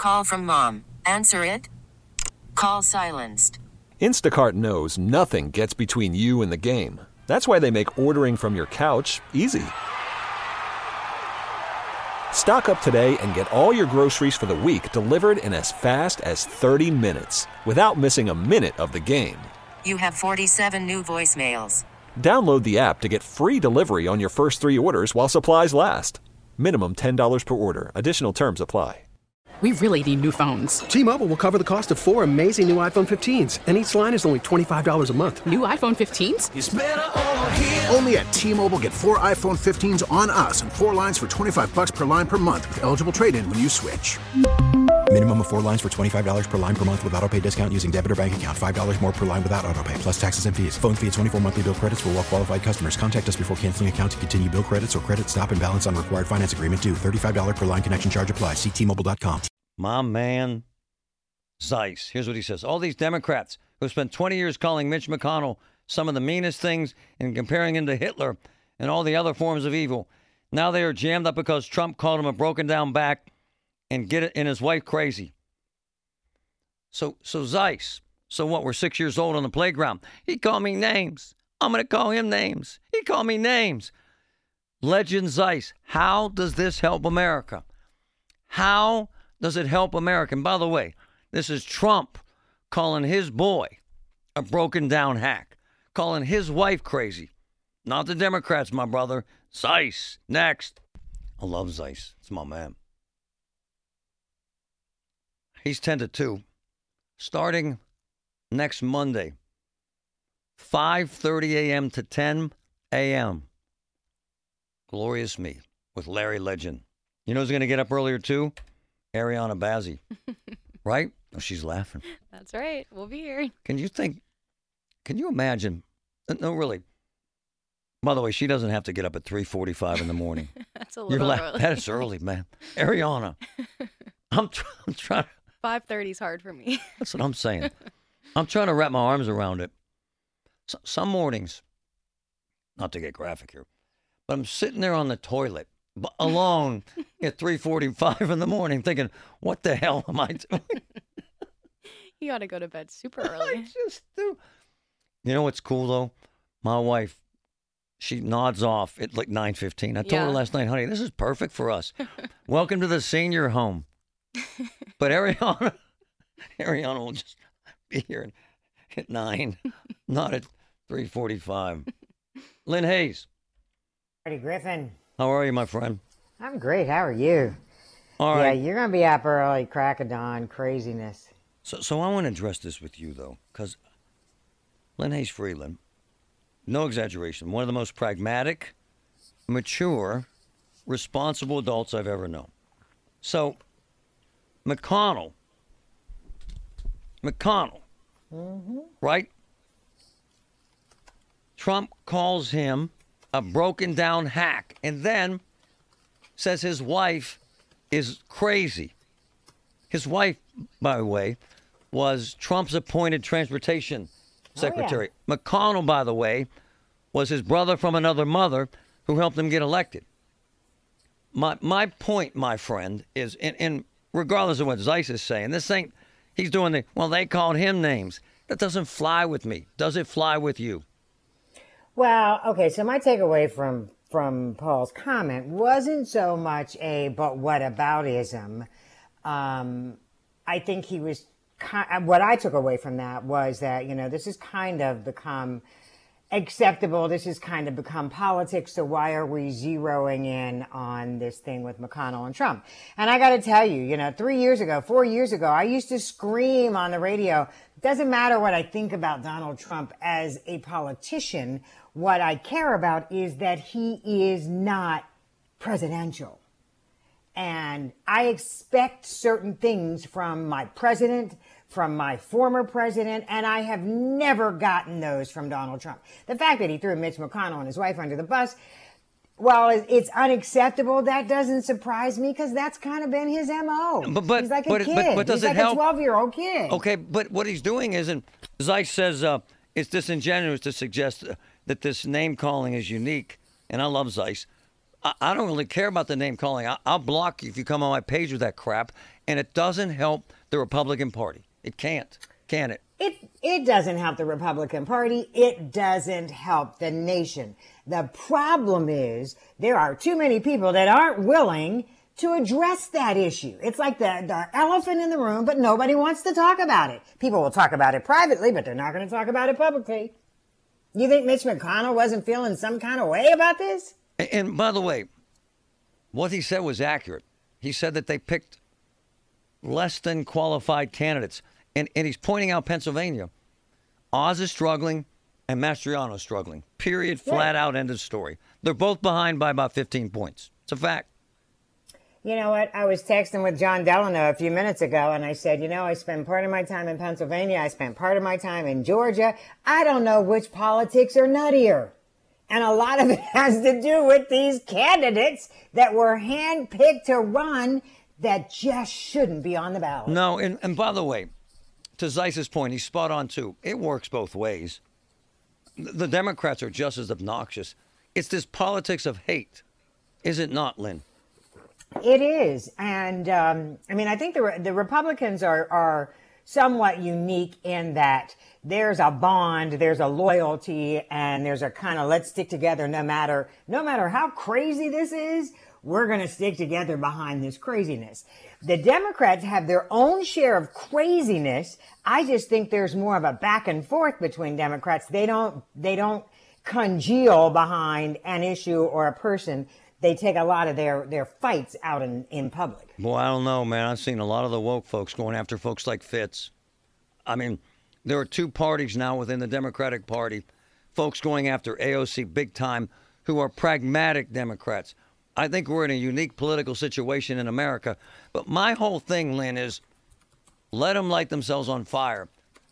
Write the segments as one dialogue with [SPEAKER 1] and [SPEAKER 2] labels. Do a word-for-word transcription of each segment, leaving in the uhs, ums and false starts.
[SPEAKER 1] Call from mom. Answer it. Call silenced.
[SPEAKER 2] Instacart knows nothing gets between you and the game. That's why they make ordering from your couch easy. Stock up today and get all your groceries for the week delivered in as fast as thirty minutes without missing a minute of the game.
[SPEAKER 1] You have forty-seven new voicemails.
[SPEAKER 2] Download the app to get free delivery on your first three orders while supplies last. Minimum ten dollars per order. Additional terms apply.
[SPEAKER 3] We really need new phones.
[SPEAKER 4] T-Mobile will cover the cost of four amazing new iPhone fifteens, and each line is only twenty-five dollars a month.
[SPEAKER 3] New iPhone fifteens?
[SPEAKER 5] It's better over here. Only at T-Mobile, get four iPhone fifteens on us and four lines for twenty-five bucks per line per month with eligible trade-in when you switch.
[SPEAKER 6] Minimum of four lines for twenty-five dollars per line per month with autopay discount using debit or bank account. five dollars more per line without autopay, plus taxes and fees. Phone fee at twenty-four monthly bill credits for well-qualified customers. Contact us before canceling account to continue bill credits or credit stop and balance on required finance agreement due. thirty-five dollars per line connection charge applies. See T Mobile dot com.
[SPEAKER 7] My man, Zeiss. Here's what he says. All these Democrats who spent twenty years calling Mitch McConnell some of the meanest things and comparing him to Hitler and all the other forms of evil, now they are jammed up because Trump called him a broken down back and get it and his wife crazy. So, so Zeiss, so what? We're six years old on the playground. He called me names. I'm going to call him names. He called me names. Legend Zeiss, how does this help America? How does it help America? And by the way, this is Trump calling his boy a broken down hack, calling his wife crazy. Not the Democrats, my brother. Zeiss, next. I love Zeiss. It's my man. He's ten to two. Starting next Monday, five thirty a.m. to ten a.m. Glorious Me with Larry Legend. You know who's going to get up earlier too? Ariana Bazzi. Right? Oh, she's laughing.
[SPEAKER 8] That's right. We'll be here.
[SPEAKER 7] Can you think, can you imagine? No, really. By the way, she doesn't have to get up at three forty-five in the morning.
[SPEAKER 8] That's a little
[SPEAKER 7] la-
[SPEAKER 8] early.
[SPEAKER 7] That is early, man. Ariana, I'm, tr- I'm trying.
[SPEAKER 8] five thirty is hard for me.
[SPEAKER 7] That's what I'm saying. I'm trying to wrap my arms around it. So, some mornings, not to get graphic here, but I'm sitting there on the toilet b- alone at three forty-five in the morning thinking, what the hell am I doing?
[SPEAKER 8] You got to go to bed super early.
[SPEAKER 7] I just do. You know what's cool, though? My wife, she nods off at like nine fifteen. I told
[SPEAKER 8] Yeah.
[SPEAKER 7] her last night, honey, this is perfect for us. Welcome to the senior home. But Ariana, Ariana will just be here at nine, not at three forty-five. Lynn Hayes.
[SPEAKER 9] Marty Griffin.
[SPEAKER 7] How are you, my friend?
[SPEAKER 9] I'm great. How are you?
[SPEAKER 7] All right.
[SPEAKER 9] Yeah, you're going to be up early, crack of dawn, craziness.
[SPEAKER 7] So, so I want to address this with you, though, because Lynn Hayes Freeland, no exaggeration, one of the most pragmatic, mature, responsible adults I've ever known. So, McConnell, McConnell,
[SPEAKER 9] mm-hmm.
[SPEAKER 7] right? Trump calls him a broken down hack and then says his wife is crazy. His wife, by the way, was Trump's appointed transportation secretary.
[SPEAKER 9] Oh, yeah.
[SPEAKER 7] McConnell, by the way, was his brother from another mother who helped him get elected. My my point, my friend, is, and, and regardless of what Zeiss is saying, this ain't, he's doing the, well, they called him names. That doesn't fly with me. Does it fly with you?
[SPEAKER 9] Well, okay, so my takeaway from, from Paul's comment wasn't so much a but what aboutism. Um, I think he was, what I took away from that was that, you know, this has kind of become acceptable. This has kind of become politics. So why are we zeroing in on this thing with McConnell and Trump? And I got to tell you, you know, three years ago, four years ago, I used to scream on the radio, it doesn't matter what I think about Donald Trump as a politician. What I care about is that he is not presidential. And I expect certain things from my president, from my former president, and I have never gotten those from Donald Trump. The fact that he threw Mitch McConnell and his wife under the bus, well, it's unacceptable. That doesn't surprise me because that's kind of been his M O.
[SPEAKER 7] But, but,
[SPEAKER 9] he's like a
[SPEAKER 7] but,
[SPEAKER 9] kid.
[SPEAKER 7] But, but does
[SPEAKER 9] he's
[SPEAKER 7] it
[SPEAKER 9] like
[SPEAKER 7] help?
[SPEAKER 9] a twelve-year-old kid.
[SPEAKER 7] Okay, but what he's doing isn't, Zeiss says uh, it's disingenuous to suggest uh, that this name calling is unique, and I love Zeiss. I, I don't really care about the name calling. I, I'll block you if you come on my page with that crap, and it doesn't help the Republican Party. It can't, can it?
[SPEAKER 9] It it doesn't help the Republican Party. It doesn't help the nation. The problem is there are too many people that aren't willing to address that issue. It's like the, the elephant in the room, but nobody wants to talk about it. People will talk about it privately, but they're not going to talk about it publicly. You think Mitch McConnell wasn't feeling some kind of way about this?
[SPEAKER 7] And, and by the way, what he said was accurate. He said that they picked less than qualified candidates. And, and he's pointing out Pennsylvania. Oz is struggling and Mastriano is struggling. Period. Flat out. End of story. They're both behind by about fifteen points. It's a fact.
[SPEAKER 9] You know what? I was texting with John Delano a few minutes ago, and I said, you know, I spend part of my time in Pennsylvania. I spent part of my time in Georgia. I don't know which politics are nuttier. And a lot of it has to do with these candidates that were handpicked to run that just shouldn't be on the ballot.
[SPEAKER 7] No, and, and by the way, to Zeiss's point, he's spot on, too. It works both ways. The Democrats are just as obnoxious. It's this politics of hate, is it not, Lynn?
[SPEAKER 9] It is. And, um, I mean, I think the, the Republicans are, are somewhat unique in that there's a bond, there's a loyalty, and there's a kind of let's stick together no matter, no matter how crazy this is. We're going to stick together behind this craziness. The Democrats have their own share of craziness. I just think there's more of a back and forth between Democrats. They don't, they don't congeal behind an issue or a person. They take a lot of their, their fights out in, in public.
[SPEAKER 7] Boy, I don't know, man. I've seen a lot of the woke folks going after folks like Fitz. I mean, there are two parties now within the Democratic Party, folks going after A O C big time who are pragmatic Democrats. I think we're in a unique political situation in America. But my whole thing, Lynn, is let them light themselves on fire.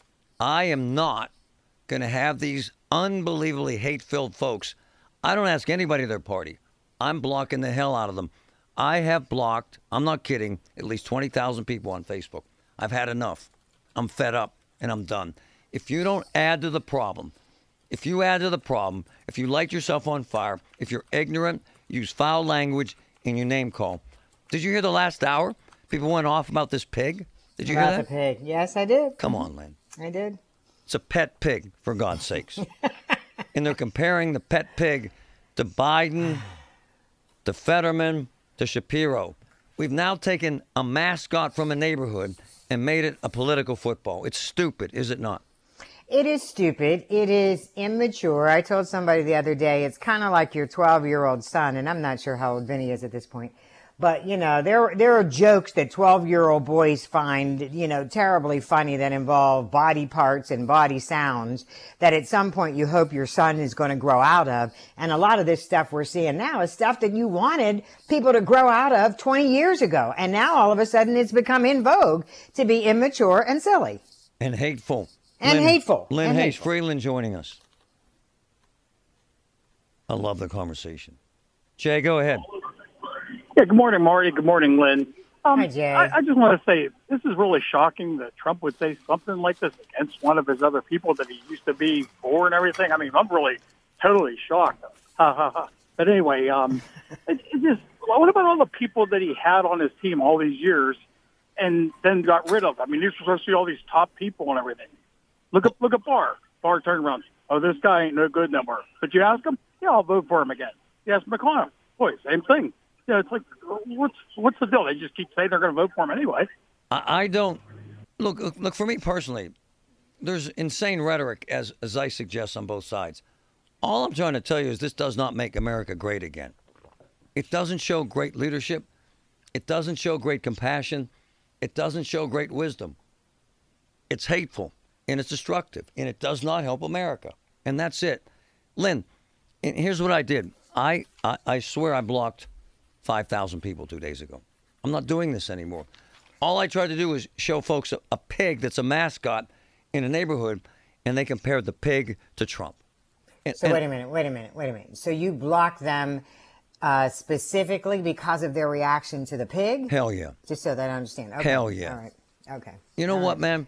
[SPEAKER 7] I am not going to have these unbelievably hate-filled folks. I don't ask anybody their party. I'm blocking the hell out of them. I have blocked, I'm not kidding, at least twenty thousand people on Facebook. I've had enough. I'm fed up and I'm done. If you don't add to the problem, if you add to the problem, if you light yourself on fire, if you're ignorant, use foul language in your name call. Did you hear the last hour? People went off about this pig. Did you
[SPEAKER 9] about
[SPEAKER 7] hear that?
[SPEAKER 9] The pig. Yes, I did.
[SPEAKER 7] Come on, Lynn.
[SPEAKER 9] I did.
[SPEAKER 7] It's a pet pig, for God's sakes. And they're comparing the pet pig to Biden, to Fetterman, to Shapiro. We've now taken a mascot from a neighborhood and made it a political football. It's stupid, is it not?
[SPEAKER 9] It is stupid. It is immature. I told somebody the other day, it's kind of like your twelve-year-old son, and I'm not sure how old Vinny is at this point. But, you know, there there are jokes that twelve-year-old boys find, you know, terribly funny that involve body parts and body sounds that at some point you hope your son is going to grow out of. And a lot of this stuff we're seeing now is stuff that you wanted people to grow out of twenty years ago. And now all of a sudden it's become in vogue to be immature and silly.
[SPEAKER 7] And hateful.
[SPEAKER 9] And
[SPEAKER 7] Lynn,
[SPEAKER 9] hateful.
[SPEAKER 7] Lynn
[SPEAKER 9] and
[SPEAKER 7] Hayes
[SPEAKER 9] hateful.
[SPEAKER 7] Freeland joining us. I love the conversation. Jay, go ahead.
[SPEAKER 10] Yeah, good morning, Marty. Good morning, Lynn. Um,
[SPEAKER 9] Hi, Jay.
[SPEAKER 10] I, I just want to say this is really shocking that Trump would say something like this against one of his other people that he used to be for and everything. I mean, I'm really totally shocked. Ha, ha, ha. But anyway, um, it, it just what about all the people that he had on his team all these years and then got rid of? I mean, you're supposed to see all these top people and everything. Look at look at Barr. Barr turned around. Oh, this guy ain't no good no more. But you ask him, yeah, I'll vote for him again. You ask McConnell, boy, same thing. Yeah, it's like, what's what's the deal? They just keep saying they're going to vote for him anyway.
[SPEAKER 7] I, I don't look. Look, look, for me personally, there's insane rhetoric, as as I suggest, on both sides. All I'm trying to tell you is this does not make America great again. It doesn't show great leadership. It doesn't show great compassion. It doesn't show great wisdom. It's hateful and it's destructive, and it does not help America. And that's it. Lynn, and here's what I did. I, I, I swear I blocked five thousand people two days ago. I'm not doing this anymore. All I tried to do is show folks a, a pig that's a mascot in a neighborhood, and they compared the pig to Trump. And,
[SPEAKER 9] So
[SPEAKER 7] and
[SPEAKER 9] wait a minute, wait a minute, wait a minute. So you blocked them uh, specifically because of their reaction to the pig?
[SPEAKER 7] Hell yeah.
[SPEAKER 9] Just so that I understand. Okay.
[SPEAKER 7] Hell yeah.
[SPEAKER 9] All right. Okay.
[SPEAKER 7] You know
[SPEAKER 9] All
[SPEAKER 7] what,
[SPEAKER 9] right.
[SPEAKER 7] man?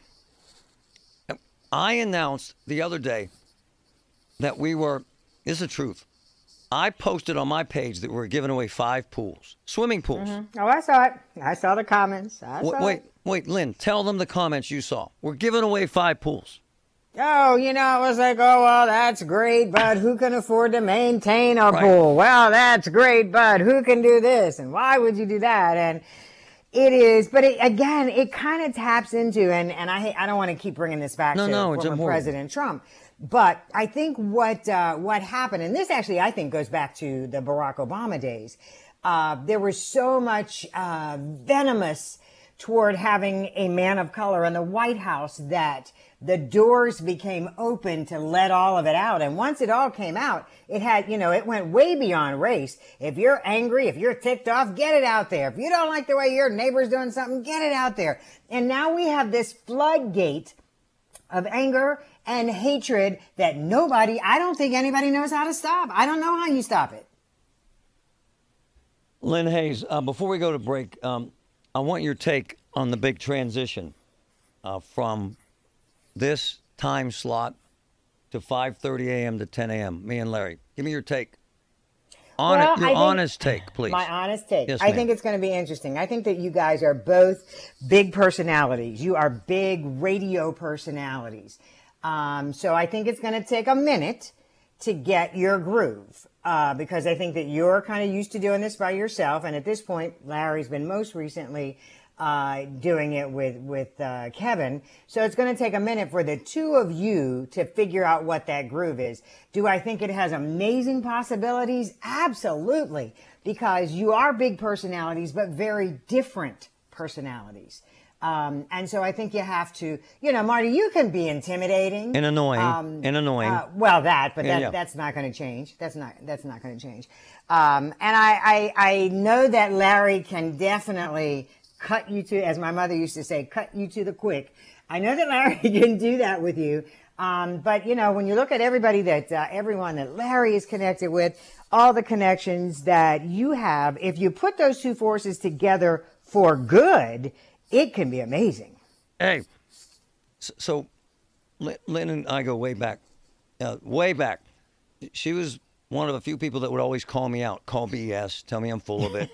[SPEAKER 7] I announced the other day that we were, this is the truth, I posted on my page that we're giving away five pools, swimming pools.
[SPEAKER 9] Mm-hmm. Oh, I saw it. I saw the comments. I
[SPEAKER 7] wait,
[SPEAKER 9] saw
[SPEAKER 7] wait,
[SPEAKER 9] it.
[SPEAKER 7] wait, Lynn, tell them the comments you saw. We're giving away five pools.
[SPEAKER 9] Oh, you know, it was like, oh, well, that's great, but who can afford to maintain a
[SPEAKER 7] Right.
[SPEAKER 9] pool? Well, that's great, but who can do this? And why would you do that? And it is, but it, again, it kind of taps into, and, and I I don't want to keep bringing this back
[SPEAKER 7] No,
[SPEAKER 9] to
[SPEAKER 7] no, it's
[SPEAKER 9] former
[SPEAKER 7] important.
[SPEAKER 9] President Trump, but I think what uh, what happened, and this actually I think goes back to the Barack Obama days, uh, there was so much uh, venomous toward having a man of color in the White House that the doors became open to let all of it out. And once it all came out, it had, you know, it went way beyond race. If you're angry, if you're ticked off, get it out there. If you don't like the way your neighbor's doing something, get it out there. And now we have this floodgate of anger and hatred that nobody, I don't think anybody knows how to stop. I don't know how you stop it.
[SPEAKER 7] Lynn Hayes, uh, before we go to break, um, I want your take on the big transition uh, from this time slot to five thirty a.m. to ten a.m. Me and Larry. Give me your take. On
[SPEAKER 9] Well,
[SPEAKER 7] it, your
[SPEAKER 9] I think-
[SPEAKER 7] honest take, please.
[SPEAKER 9] My honest take.
[SPEAKER 7] Yes,
[SPEAKER 9] I
[SPEAKER 7] ma'am.
[SPEAKER 9] think it's going to be interesting. I think that you guys are both big personalities. You are big radio personalities. Um, so I think it's going to take a minute to get your groove. Uh, because I think that you're kind of used to doing this by yourself. And at this point, Larry's been most recently uh, doing it with, with uh, Kevin. So it's going to take a minute for the two of you to figure out what that groove is. Do I think it has amazing possibilities? Absolutely. Because you are big personalities, but very different personalities. Um, and so I think you have to, you know, Marty, you can be intimidating
[SPEAKER 7] And annoying.
[SPEAKER 9] Um,
[SPEAKER 7] and annoying.
[SPEAKER 9] uh, well, that, but
[SPEAKER 7] Yeah,
[SPEAKER 9] that,
[SPEAKER 7] yeah.
[SPEAKER 9] that's not going to change. That's not, that's not going to change. Um, and I, I, I know that Larry can definitely cut you to, as my mother used to say, cut you to the quick. I know that Larry can do that with you. Um, but you know, when you look at everybody that, uh, everyone that Larry is connected with, all the connections that you have, if you put those two forces together for good, it can be amazing.
[SPEAKER 7] Hey, s- so Lynn Lynn and I go way back, uh, way back. She was one of a few people that would always call me out, call B S, tell me I'm full of it.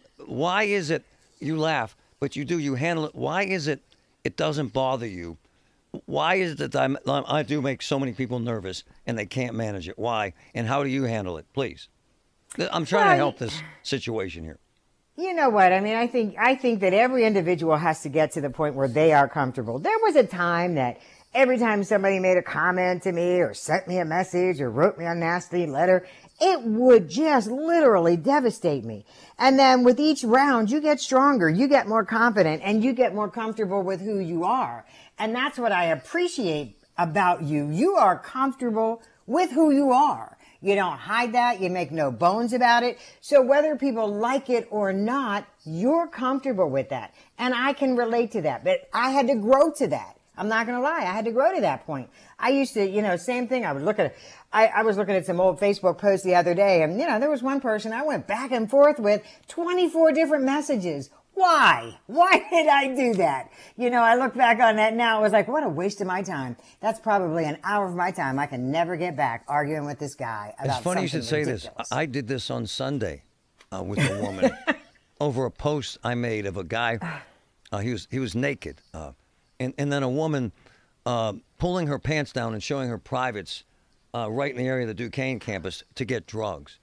[SPEAKER 7] Why is it, you laugh, but you do, you handle it. Why is it it doesn't bother you? Why is it that I'm, I do make so many people nervous and they can't manage it? Why? And how do you handle it? Please. I'm trying
[SPEAKER 9] Well,
[SPEAKER 7] to help this situation here.
[SPEAKER 9] You know what? I mean, I think, I think that every individual has to get to the point where they are comfortable. There was a time that every time somebody made a comment to me or sent me a message or wrote me a nasty letter, it would just literally devastate me. And then with each round, you get stronger, you get more confident, and you get more comfortable with who you are. And that's what I appreciate about you. You are comfortable with who you are. You don't hide that. You make no bones about it. So whether people like it or not, you're comfortable with that. And I can relate to that. But I had to grow to that. I'm not going to lie. I had to grow to that point. I used to, you know, same thing. I would look at, I, I was looking at some old Facebook posts the other day. And, you know, there was one person I went back and forth with twenty-four different messages. Why? Why did I do that? You know, I look back on that now. It was like, what a waste of my time. That's probably an hour of my time I can never get back arguing with this guy about
[SPEAKER 7] It's funny you
[SPEAKER 9] something
[SPEAKER 7] should say
[SPEAKER 9] ridiculous.
[SPEAKER 7] this. I I did this on Sunday uh, with a woman over a post I made of a guy. Uh, he was he was naked, uh, and and then a woman uh, pulling her pants down and showing her privates uh, right in the area of the Duquesne campus to get drugs.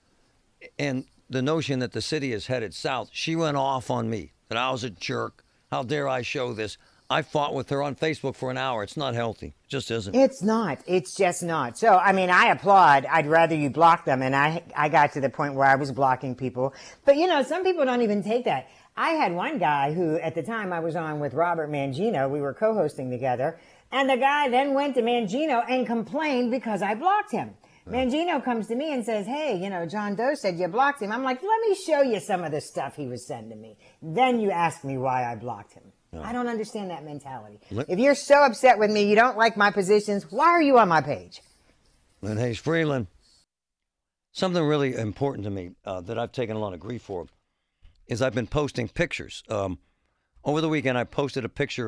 [SPEAKER 7] And the notion that the city is headed south, she went off on me that I was a jerk. How dare I show this? I fought with her on Facebook for an hour. It's not healthy. It just isn't.
[SPEAKER 9] It's not. It's just not. So, I mean, I applaud. I'd rather you block them. And I, I got to the point where I was blocking people. But, you know, some people don't even take that. I had one guy who, at the time I was on with Robert Mangino, we were co-hosting together. And the guy then went to Mangino and complained because I blocked him. Mangino comes to me and says, hey, you know, John Doe said you blocked him. I'm like, let me show you some of the stuff he was sending me. Then you ask me why I blocked him. No. I don't understand that mentality. Let- if you're so upset with me, you don't like my positions, why are you on my page?
[SPEAKER 7] Lynn Hayes Freeland. Something really important to me uh, that I've taken a lot of grief for is I've been posting pictures. Um, over the weekend, I posted a picture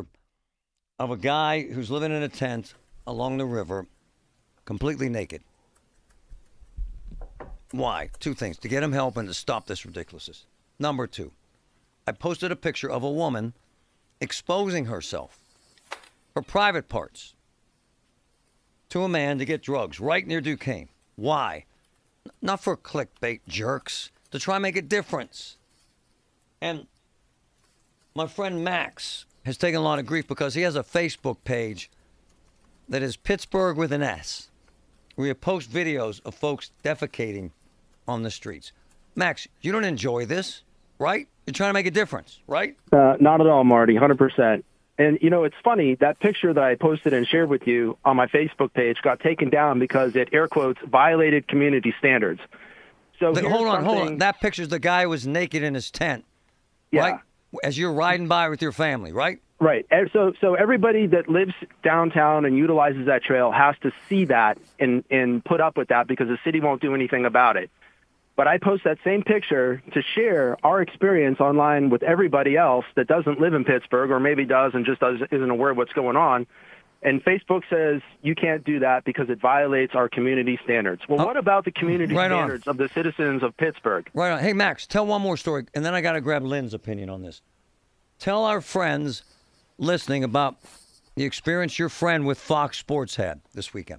[SPEAKER 7] of a guy who's living in a tent along the river, completely naked. Why? Two things. To get him help and to stop this ridiculousness. Number two, I posted a picture of a woman exposing herself, her private parts, to a man to get drugs right near Duquesne. Why? Not for clickbait jerks, to try and make a difference. And my friend Max has taken a lot of grief because he has a Facebook page that is Pittsburgh with an S, where you post videos of folks defecating on the streets. Max, you don't enjoy this, right? You're trying to make a difference, right?
[SPEAKER 11] Uh, not at all, Marty, one hundred percent. And, you know, it's funny, that picture that I posted and shared with you on my Facebook page got taken down because it, air quotes, violated community standards. So
[SPEAKER 7] the, hold on, hold on. That picture's the guy who was naked in his tent,
[SPEAKER 11] yeah.
[SPEAKER 7] right? As you're riding by with your family, right?
[SPEAKER 11] Right. And so so everybody that lives downtown and utilizes that trail has to see that and, and put up with that because the city won't do anything about it. But I post that same picture to share our experience online with everybody else that doesn't live in Pittsburgh or maybe does and just does, isn't aware of what's going on. And Facebook says you can't do that because it violates our community standards. Well, oh, what about the community right standards on. of the citizens of Pittsburgh?
[SPEAKER 7] Right on. Hey, Max, tell one more story, and then I got to grab Lynn's opinion on this. Tell our friends listening about the experience your friend with Fox Sports had this weekend.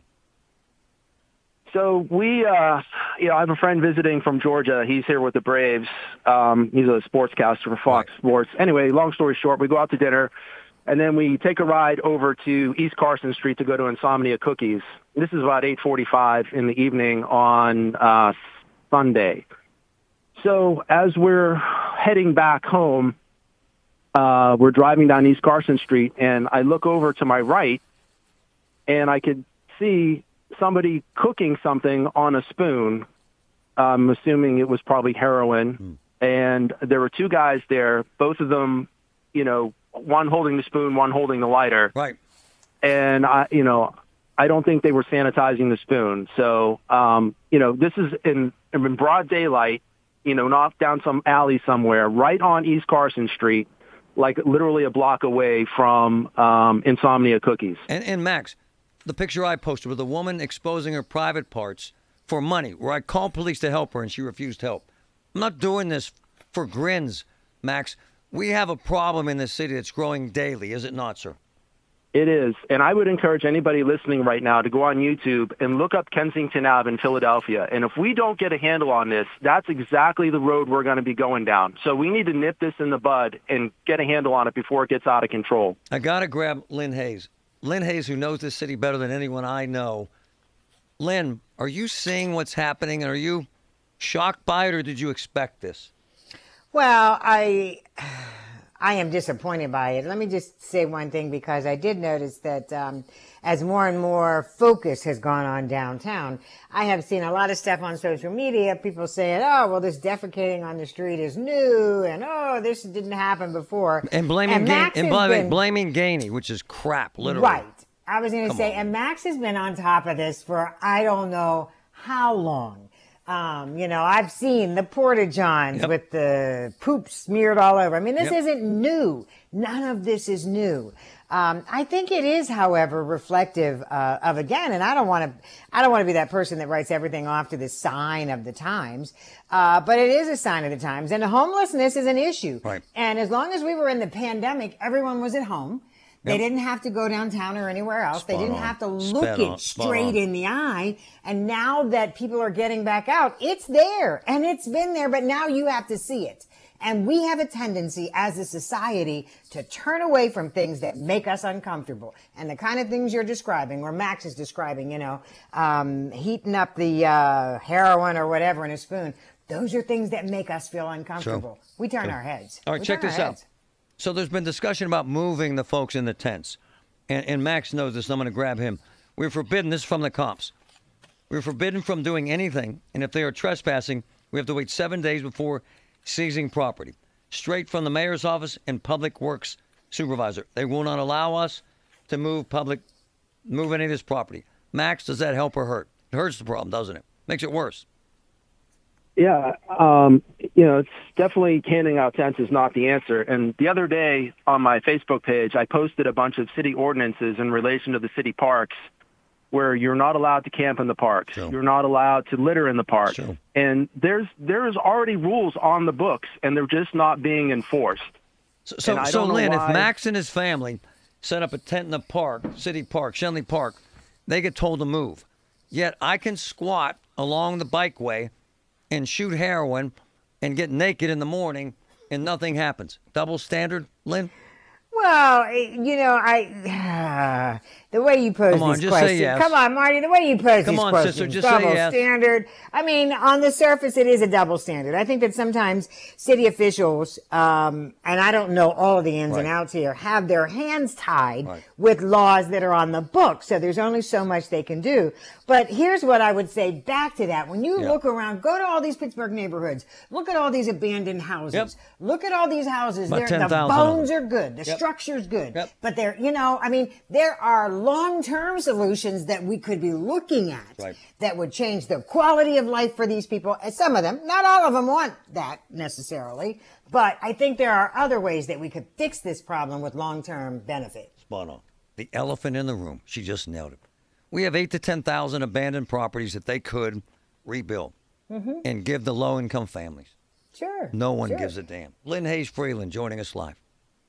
[SPEAKER 11] So we, uh, you know, I have a friend visiting from Georgia. He's here with the Braves. Um, he's a sportscaster for Fox right. Sports. Anyway, long story short, we go out to dinner, and then we take a ride over to East Carson Street to go to Insomnia Cookies. This is about eight forty-five in the evening on uh, Sunday. So as we're heading back home, uh, we're driving down East Carson Street, and I look over to my right, and I could see somebody cooking something on a spoon. I'm assuming it was probably heroin. Mm. And there were two guys there, both of them, you know, one holding the spoon, one holding the lighter.
[SPEAKER 7] Right.
[SPEAKER 11] And, I, you know, I don't think they were sanitizing the spoon. So, um, you know, this is in, in broad daylight, you know, not down some alley somewhere, right on East Carson Street, like literally a block away from um, Insomnia Cookies.
[SPEAKER 7] And, and Max, the picture I posted with a woman exposing her private parts for money, where I called police to help her and she refused help. I'm not doing this for grins, Max. We have a problem in this city that's growing daily, is it not, sir?
[SPEAKER 11] It is. And I would encourage anybody listening right now to go on YouTube and look up Kensington Avenue in Philadelphia. And if we don't get a handle on this, that's exactly the road we're going to be going down. So we need to nip this in the bud and get a handle on it before it gets out of control.
[SPEAKER 7] I got to grab Lynn Hayes. Lynn Hayes, who knows this city better than anyone I know. Lynn, are you seeing what's happening? Are you shocked by it, or did you expect this?
[SPEAKER 9] Well, I I am disappointed by it. Let me just say one thing, because I did notice that um, as more and more focus has gone on downtown, I have seen a lot of stuff on social media, people saying, oh, well, this defecating on the street is new, and oh, this didn't happen before.
[SPEAKER 7] And blaming,
[SPEAKER 9] and
[SPEAKER 7] Ga- and blaming,
[SPEAKER 9] been,
[SPEAKER 7] blaming Gainey, which is crap, literally.
[SPEAKER 9] Right. I was going to say, on. and Max has been on top of this for I don't know how long. Um, you know, I've seen the Porta-Johns yep. with the poop smeared all over. I mean, this yep. isn't new. None of this is new. Um, I think it is, however, reflective uh, of, again, and I don't want to, I don't want to be that person that writes everything off to the sign of the times, uh, but it is a sign of the times, and homelessness is an issue.
[SPEAKER 7] Right.
[SPEAKER 9] And as long as we were in the pandemic, everyone was at home. They yep. didn't have to go downtown or anywhere else.
[SPEAKER 7] Spot
[SPEAKER 9] they didn't
[SPEAKER 7] on.
[SPEAKER 9] have to look
[SPEAKER 7] Spot
[SPEAKER 9] it
[SPEAKER 7] on.
[SPEAKER 9] straight in the eye. And now that people are getting back out, it's there and it's been there, but now you have to see it. And we have a tendency as a society to turn away from things that make us uncomfortable. And the kind of things you're describing, or Max is describing, you know, um, heating up the uh, heroin or whatever in a spoon, those are things that make us feel uncomfortable. Sure. We turn
[SPEAKER 7] sure.
[SPEAKER 9] our heads.
[SPEAKER 7] All right,
[SPEAKER 9] we
[SPEAKER 7] check this out.
[SPEAKER 9] Heads.
[SPEAKER 7] So there's been discussion about moving the folks in the tents. And, and Max knows this, and I'm going to grab him. We're forbidden, this is from the cops. We're forbidden from doing anything, and if they are trespassing, we have to wait seven days before seizing property. Straight from the mayor's office and public works supervisor. They will not allow us to move public, move any of this property. Max, does that help or hurt? It hurts the problem, doesn't it? Makes it worse.
[SPEAKER 11] Yeah, um, you know, it's definitely handing out tents is not the answer. And the other day on my Facebook page, I posted a bunch of city ordinances in relation to the city parks where you're not allowed to camp in the parks.
[SPEAKER 7] Sure.
[SPEAKER 11] You're not allowed to litter in the park.
[SPEAKER 7] Sure.
[SPEAKER 11] And there's there's already rules on the books, and they're just not being enforced.
[SPEAKER 7] So, so,
[SPEAKER 11] And I
[SPEAKER 7] so
[SPEAKER 11] don't know
[SPEAKER 7] Lynn,
[SPEAKER 11] why-
[SPEAKER 7] if Max and his family set up a tent in the park, City Park, Shenley Park, they get told to move. Yet I can squat along the bikeway and shoot heroin and get naked in the morning and nothing happens. Double standard, Lynn?
[SPEAKER 9] Well, eh, you know, I the way you pose
[SPEAKER 7] Come on,
[SPEAKER 9] these
[SPEAKER 7] just say
[SPEAKER 9] questions.
[SPEAKER 7] yes.
[SPEAKER 9] Come on, Marty, the way you pose
[SPEAKER 7] Come
[SPEAKER 9] these
[SPEAKER 7] on,
[SPEAKER 9] questions.
[SPEAKER 7] sister, just say
[SPEAKER 9] double
[SPEAKER 7] yes.
[SPEAKER 9] standard. I mean, on the surface, it is a double standard. I think that sometimes city officials, um, and I don't know all of the ins and
[SPEAKER 7] Right.
[SPEAKER 9] outs here, have their hands tied
[SPEAKER 7] Right.
[SPEAKER 9] with laws that are on the book. So there's only so much they can do. But here's what I would say back to that. When you
[SPEAKER 7] Yeah.
[SPEAKER 9] look around, go to all these Pittsburgh neighborhoods. Look at all these abandoned houses.
[SPEAKER 7] Yep.
[SPEAKER 9] Look at all these houses.
[SPEAKER 7] About
[SPEAKER 9] They're- the
[SPEAKER 7] ten thousand of
[SPEAKER 9] bones
[SPEAKER 7] them.
[SPEAKER 9] are good. The
[SPEAKER 7] Yep.
[SPEAKER 9] structure's good.
[SPEAKER 7] Yep.
[SPEAKER 9] But there, you know, I mean, there are long-term solutions that we could be looking at
[SPEAKER 7] Right.
[SPEAKER 9] that would change the quality of life for these people. And some of them, not all of them want that necessarily, but I think there are other ways that we could fix this problem with long-term benefit.
[SPEAKER 7] Spot on. The elephant in the room. She just nailed it. We have eight to ten thousand abandoned properties that they could rebuild
[SPEAKER 9] Mhm.
[SPEAKER 7] and give the low-income families.
[SPEAKER 9] Sure.
[SPEAKER 7] No one
[SPEAKER 9] sure.
[SPEAKER 7] gives a damn. Lynn Hayes Freeland joining us live.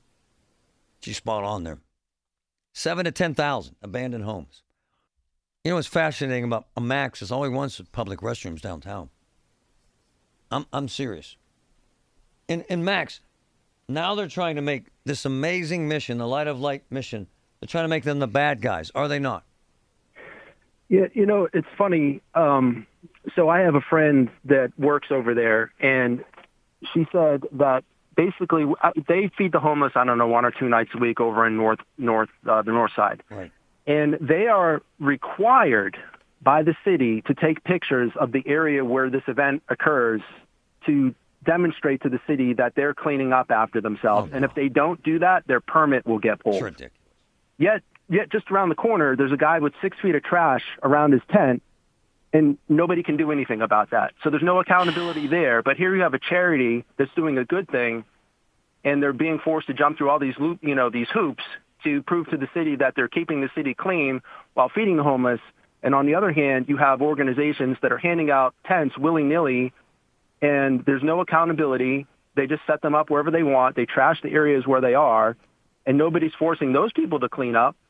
[SPEAKER 7] She's spot on there. Seven to ten thousand abandoned homes. You know what's fascinating about a Max is all he wants is public restrooms downtown. I'm I'm serious. And and Max, now they're trying to make this amazing mission, the Light of Light mission. They're trying to make them the bad guys, are they not?
[SPEAKER 11] Yeah, you know, it's funny. Um, so I have a friend that works over there, and she said that basically uh, they feed the homeless, I don't know, one or two nights a week over in north, north, uh, the north side.
[SPEAKER 7] Right.
[SPEAKER 11] And they are required by the city to take pictures of the area where this event occurs to demonstrate to the city that they're cleaning up after themselves.
[SPEAKER 7] Oh,
[SPEAKER 11] and if they don't do that, their permit will get pulled.
[SPEAKER 7] It's ridiculous.
[SPEAKER 11] Yet, yet just around the corner, there's a guy with six feet of trash around his tent, and nobody can do anything about that. So there's no accountability there. But here you have a charity that's doing a good thing, and they're being forced to jump through all these, loop, you know, these hoops to prove to the city that they're keeping the city clean while feeding the homeless. And on the other hand, you have organizations that are handing out tents willy-nilly, and there's no accountability. They just set them up wherever they want. They trash the areas where they are, and nobody's forcing those people to clean up.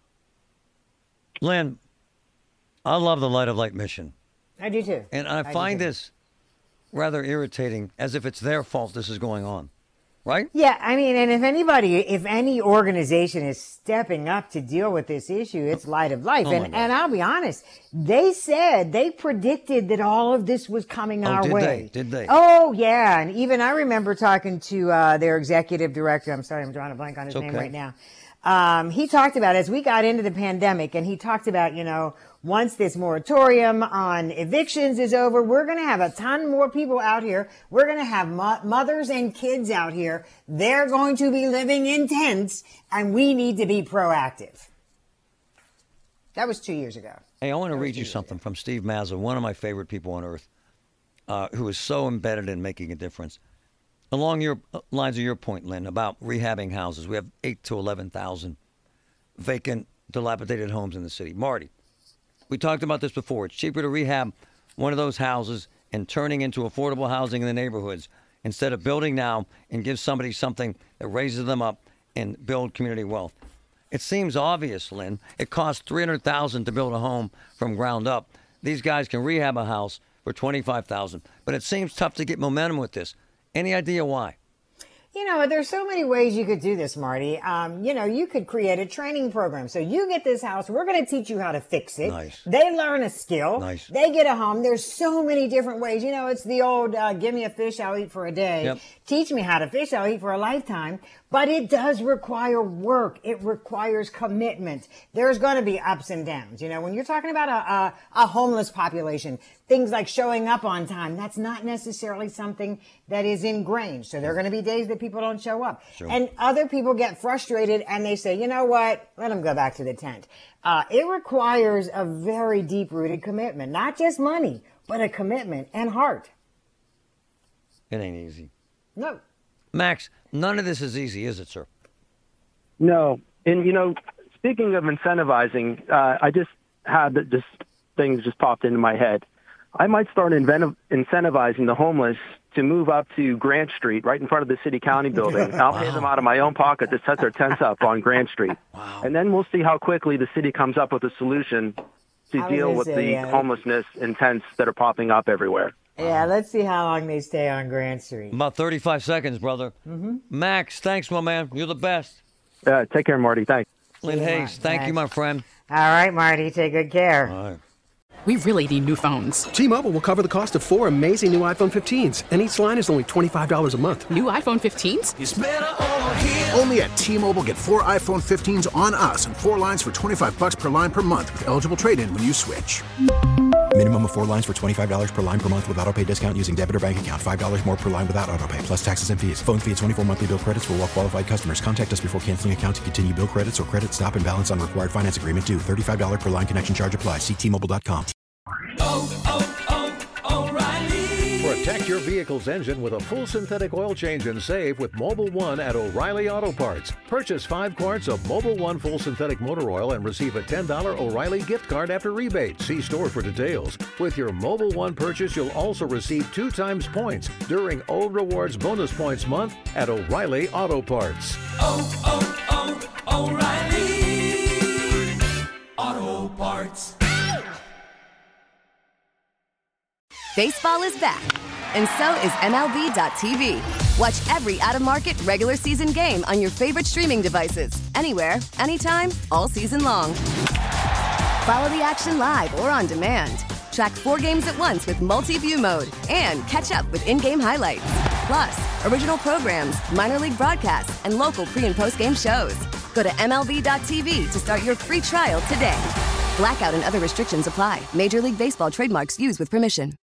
[SPEAKER 7] Lynn, I love the Light of Light mission.
[SPEAKER 9] I do too.
[SPEAKER 7] And I
[SPEAKER 9] do
[SPEAKER 7] find
[SPEAKER 9] too.
[SPEAKER 7] this rather irritating, as if it's their fault this is going on. Right?
[SPEAKER 9] Yeah, I mean, and if anybody, if any organization is stepping up to deal with this issue, it's Light of Life.
[SPEAKER 7] Oh, my
[SPEAKER 9] and,
[SPEAKER 7] God.
[SPEAKER 9] and I'll be honest, they said, they predicted that all of this was coming
[SPEAKER 7] Oh,
[SPEAKER 9] our
[SPEAKER 7] did
[SPEAKER 9] way.
[SPEAKER 7] they? Did they?
[SPEAKER 9] Oh, yeah. And even I remember talking to uh, their executive director. I'm sorry, I'm drawing a blank on his
[SPEAKER 7] It's
[SPEAKER 9] name
[SPEAKER 7] okay.
[SPEAKER 9] right now. Um, he talked about, as we got into the pandemic, and he talked about, you know, once this moratorium on evictions is over, we're going to have a ton more people out here. We're going to have mo- mothers and kids out here. They're going to be living in tents, and we need to be proactive. That was two years ago.
[SPEAKER 7] Hey, I want to read you something from Steve Mazza, one of my favorite people on earth, uh, who is so embedded in making a difference. Along your uh, lines of your point, Lynn, about rehabbing houses, we have eight to eleven thousand vacant, dilapidated homes in the city. Marty, we talked about this before. It's cheaper to rehab one of those houses and turning into affordable housing in the neighborhoods instead of building now and give somebody something that raises them up and build community wealth. It seems obvious, Lynn. It costs three hundred thousand dollars to build a home from ground up. These guys can rehab a house for twenty-five thousand dollars. But it seems tough to get momentum with this. Any idea why?
[SPEAKER 9] You know, there's so many ways you could do this, Marty. Um, you know, you could create a training program. So you get this house, we're going to teach you how to fix it.
[SPEAKER 7] Nice.
[SPEAKER 9] They learn a skill.
[SPEAKER 7] Nice.
[SPEAKER 9] They get a home. There's so many different ways. You know, it's the old, uh, give me a fish, I'll eat for a day.
[SPEAKER 7] Yep.
[SPEAKER 9] Teach me how to fish, I'll eat for a lifetime. But it does require work. It requires commitment. There's going to be ups and downs. You know, when you're talking about a, a, a homeless population, things like showing up on time, that's not necessarily something that is ingrained. So there are going to be days that people don't show up.
[SPEAKER 7] Sure.
[SPEAKER 9] And other people get frustrated and they say, you know what, let them go back to the tent. Uh, it requires a very deep-rooted commitment, not just money, but a commitment and heart.
[SPEAKER 7] It ain't easy.
[SPEAKER 9] No.
[SPEAKER 7] Max, none of this is easy, is it, sir?
[SPEAKER 11] No. And, you know, speaking of incentivizing, uh, I just had that just things just popped into my head. I might start inven- incentivizing the homeless to move up to Grant Street, right in front of the city county building. I'll wow. pay them out of my own pocket to set their tents up on Grant Street.
[SPEAKER 7] Wow.
[SPEAKER 11] And then we'll see how quickly the city comes up with a solution to deal with say, the yeah. homelessness and tents that are popping up everywhere.
[SPEAKER 9] Yeah, let's see how long they stay on Grant Street.
[SPEAKER 7] About thirty-five seconds, brother.
[SPEAKER 9] Mm-hmm.
[SPEAKER 7] Max, thanks, my man. You're the best.
[SPEAKER 11] Uh, take care, Marty. Thanks.
[SPEAKER 7] Lynn Hayes, thank you, my friend.
[SPEAKER 9] All right, Marty, take good care.
[SPEAKER 7] All right.
[SPEAKER 3] We really need new phones.
[SPEAKER 4] T-Mobile will cover the cost of four amazing new iPhone fifteens, and each line is only twenty-five dollars a month.
[SPEAKER 3] New iPhone fifteens?
[SPEAKER 5] It's better over here. Only at T-Mobile, get four iPhone fifteens on us and four lines for twenty-five bucks per line per month with eligible trade-in when you switch.
[SPEAKER 6] Minimum of four lines for twenty-five dollars per line per month with autopay discount using debit or bank account. five dollars more per line without autopay, plus taxes and fees. Phone fee at twenty-four monthly bill credits for well-qualified customers. Contact us before canceling account to continue bill credits or credit stop and balance on required finance agreement due. thirty-five dollars per line connection charge applies. See T Mobile dot com.
[SPEAKER 12] Oh, oh, oh, O'Reilly. Protect your vehicle's engine with a full synthetic oil change and save with Mobil one at O'Reilly Auto Parts. Purchase five quarts of Mobil one full synthetic motor oil and receive a ten dollars O'Reilly gift card after rebate. See store for details. With your Mobil one purchase, you'll also receive two times points during O Rewards Bonus Points Month at O'Reilly Auto Parts.
[SPEAKER 13] Oh, oh, oh, O'Reilly Auto Parts.
[SPEAKER 14] Baseball is back, and so is M L B dot T V. Watch every out-of-market regular season game on your favorite streaming devices, anywhere, anytime, all season long. Follow the action live or on demand. Track four games at once with multi-view mode and catch up with in-game highlights. Plus, original programs, minor league broadcasts, and local pre- and post-game shows. Go to M L B dot T V to start your free trial today. Blackout and other restrictions apply. Major League Baseball trademarks used with permission.